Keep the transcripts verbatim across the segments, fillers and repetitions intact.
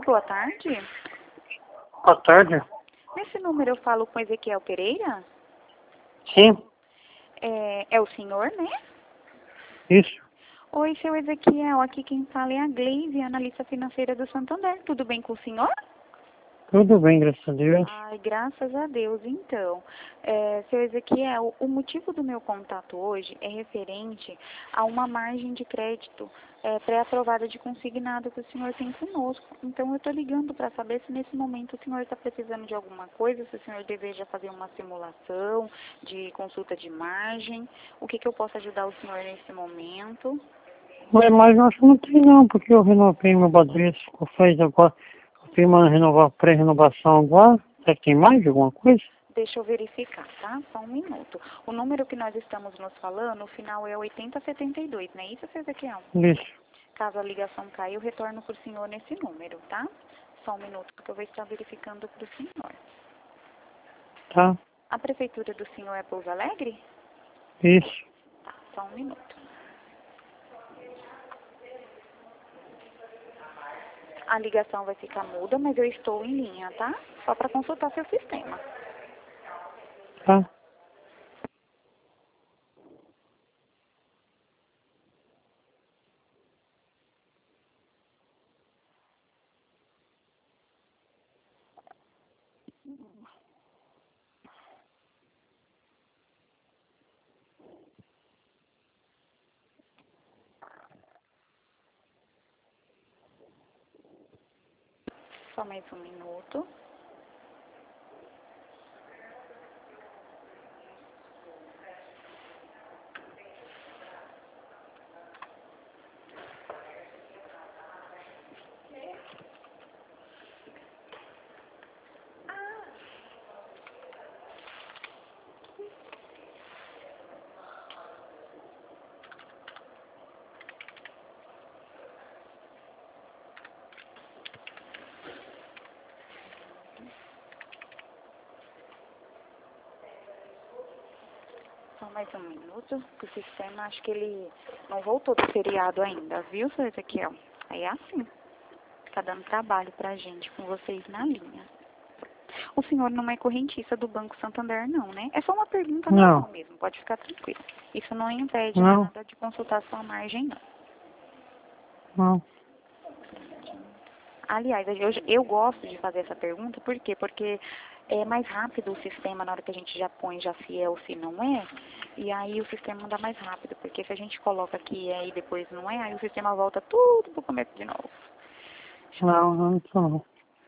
Alô, boa tarde. Boa tarde. Nesse número eu falo com Ezequiel Pereira? Sim, É, é o senhor, né? isso. Oi, seu Ezequiel. Aqui quem fala é a Gleise, analista financeira do Santander. Tudo bem com o senhor? Tudo bem, graças a Deus. Ai, graças a Deus. Então, é, seu Ezequiel, o motivo do meu contato hoje é referente a uma margem de crédito é, pré-aprovada de consignado que o senhor tem conosco. Então, eu estou ligando para saber se nesse momento o senhor está precisando de alguma coisa, se o senhor deseja fazer uma simulação de consulta de margem, o que, que eu posso ajudar o senhor nesse momento. Mas, mas eu acho que não tem não, porque eu renovei meu Badrez, eu fiz agora, eu fiz uma renova, pré-renovação agora. Será que tem mais de alguma coisa? Deixa eu verificar, tá? Só um minuto. O número que nós estamos nos falando, o final é oitenta setenta e dois, não é isso, seu Ezequiel? Isso. Caso a ligação caia, eu retorno para o senhor nesse número, tá? Só um minuto, porque eu vou estar verificando para o senhor. Tá? A prefeitura do senhor é Pouso Alegre? Isso. Tá, só um minuto. A ligação vai ficar muda, mas eu estou em linha, tá? Só para consultar seu sistema. Tá? Só mais um minuto. Só mais um minuto, que o sistema, acho que ele não voltou do feriado ainda, viu, seu Ezequiel? Aí é assim, tá dando trabalho pra gente com vocês na linha. O senhor não é correntista do Banco Santander, não, né? É só uma pergunta Não. normal mesmo, pode ficar tranquilo. Isso não impede Não. nada de consultar sua margem, não. Não. Aliás, eu, eu gosto de fazer essa pergunta, por quê? Porque é mais rápido o sistema na hora que a gente já põe já se é ou se não é, e aí o sistema anda mais rápido, porque se a gente coloca que é e depois não é, aí o sistema volta tudo pro começo de novo. Não, não, não, não.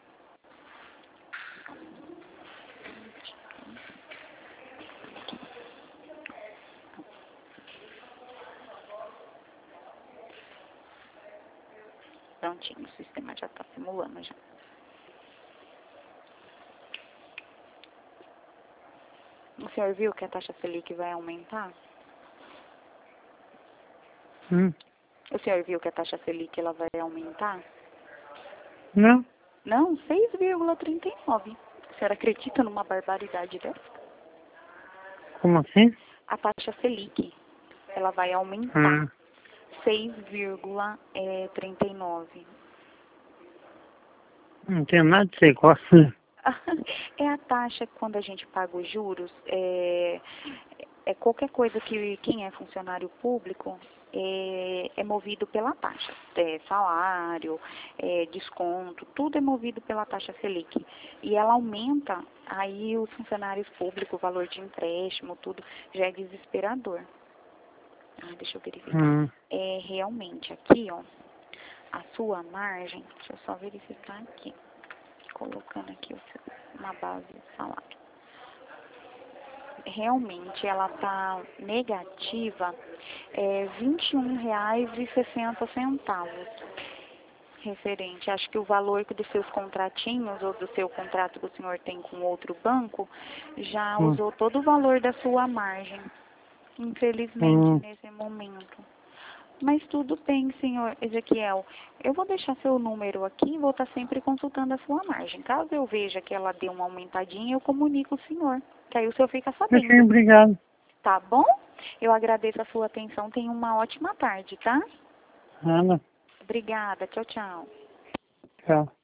Prontinho, o sistema já está simulando já. O senhor viu que a taxa Selic vai aumentar? Hum. O senhor viu que a taxa Selic ela vai aumentar? Não. Não, seis vírgula trinta e nove. A senhora acredita numa barbaridade dessa? Como assim? A taxa Selic, ela vai aumentar Hum. seis vírgula trinta e nove. Não tem nada de ser gosta. É a taxa quando a gente paga os juros, é, é qualquer coisa que quem é funcionário público é, é movido pela taxa. É salário, é desconto, tudo é movido pela taxa Selic. E ela aumenta, aí os funcionários públicos, o valor de empréstimo, tudo, já é desesperador. Ah, deixa eu verificar. Hum. É realmente aqui, ó, a sua margem, deixa eu só verificar aqui, colocando aqui o seu, uma base de salário. Realmente ela está negativa, é vinte e um reais e sessenta centavos. Referente, acho que o valor dos seus contratinhos ou do seu contrato que o senhor tem com outro banco já Hum. usou todo o valor da sua margem. Infelizmente, Hum. nesse momento. Mas tudo bem, senhor Ezequiel. Eu vou deixar seu número aqui e vou estar sempre consultando a sua margem. Caso eu veja que ela deu uma aumentadinha, eu comunico o senhor. Que aí o senhor fica Ok, sabendo. obrigado. Tá bom? Eu agradeço a sua atenção. Tenha uma ótima tarde, tá? Nada. Obrigada. Tchau, tchau. Tchau.